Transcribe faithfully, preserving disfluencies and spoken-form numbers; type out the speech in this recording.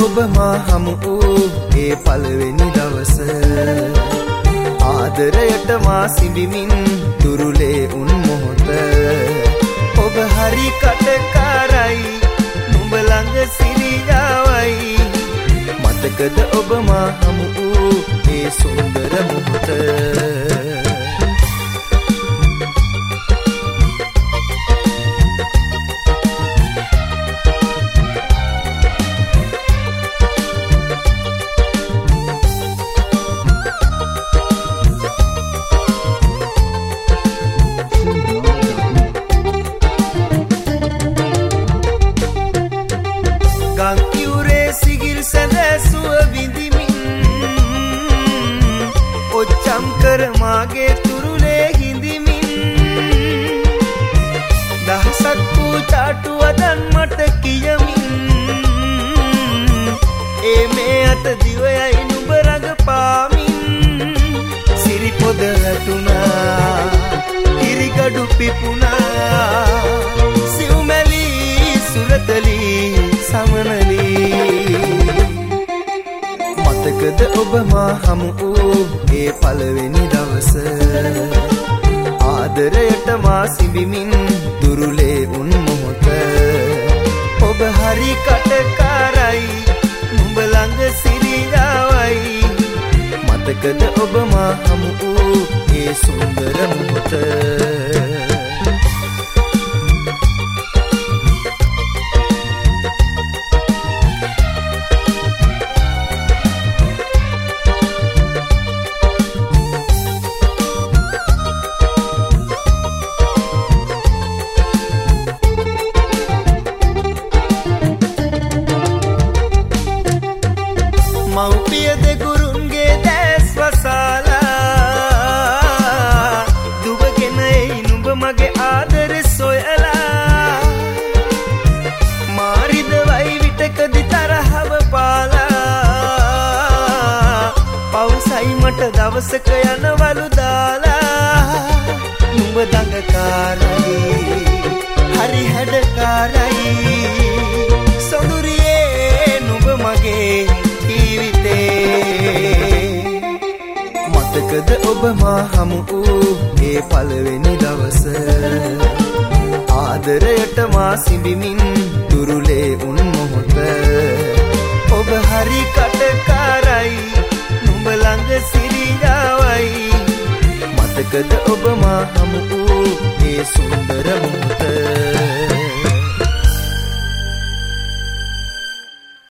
ඔබ මා හමු වූ ඒ පළවෙනි දවස ආදරයට මා සිඹිමින් දුරුලේ උන් මොහොත ඔබ හරි කටකාරයි නුඹ ළඟ සිරියාවයි මතකද ඔබ මා හමු වූ ඒ සුන්දර මොහොත ඔච්චම් කර මාගේ තුරුලේ හිඳිමින් දහසක් වූ චාටු වදන් මට කියමින් ඒ මේ අත දිවයයි නුඹ රඟපාමින් සිරිපොද වැටුණා කිරිගඩු පිපුණා සිව්මැලි සුරතලි සමනලි මතකද ඔබ මා හමු වූ ඒ පළවෙනි දවස ආදරයට මා සිඹිමින් දුරුලේ උන් මොහොත ඔබ හරි කටකාරයි නුඹ ළඟ සිරියාවයි මතකද ඔබ මා හමු වූ ඒ සුන්දර මොහොත මව්පිය දෙගුරුන්ගේ දැස් වසාලා දුවගෙන එයි නුඹ මගේ ආදරෙ සොයලා මාරිද වයි විටකදි තරහව පාලා පවසයි මට දවසක යනවලු දාලා නුඹ දඟකාරයි හරි හැඩකාරයි සොඳුරියේ නුඹ මගේ මතකද ඔබ මා හමු වූ ඒ පළවෙනි දවස ආදරයට මා සිඹිමින් දුරුලේ උන් මොහොත ඔබ හරි කටකාරයි නුඹ ළඟ සිරියාවයි මතකද ඔබ මා හමු වූ ඒ සුන්දර